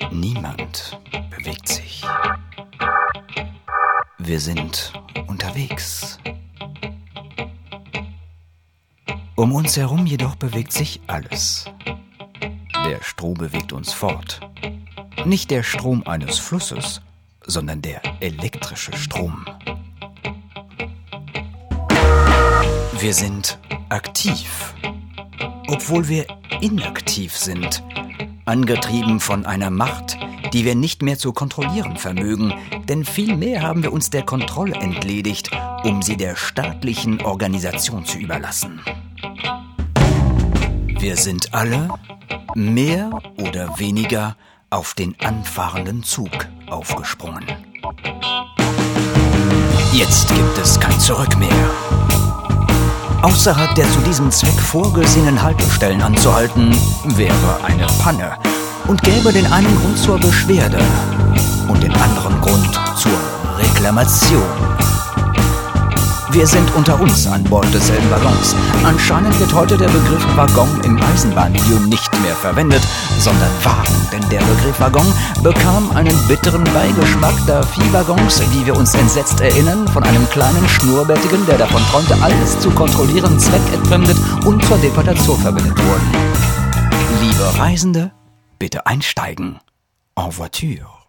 Niemand bewegt sich. Wir sind unterwegs. Um uns herum jedoch bewegt sich alles. Der Strom bewegt uns fort. Nicht der Strom eines Flusses, sondern der elektrische Strom. Wir sind aktiv, obwohl wir inaktiv sind, angetrieben von einer Macht, die wir nicht mehr zu kontrollieren vermögen, denn vielmehr haben wir uns der Kontrolle entledigt, um sie der staatlichen Organisation zu überlassen. Wir sind alle, mehr oder weniger, auf den anfahrenden Zug aufgesprungen. Jetzt gibt es kein Zurück mehr. Außerhalb der zu diesem Zweck vorgesehenen Haltestellen anzuhalten, wäre eine Panne und gäbe den einen Grund zur Beschwerde und den anderen Grund zur Reklamation. Wir sind unter uns an Bord desselben Waggons. Anscheinend wird heute der Begriff Waggon im Eisenbahnmilieu nicht mehr verwendet, sondern Wagen, denn der Begriff Waggon bekam einen bitteren Beigeschmack, da Viehwaggons, wie wir uns entsetzt erinnern, von einem kleinen Schnurrbärtigen, der davon träumte, alles zu kontrollieren, zweckentfremdet und zur Deportation verwendet wurden. Liebe Reisende, bitte einsteigen. En voiture.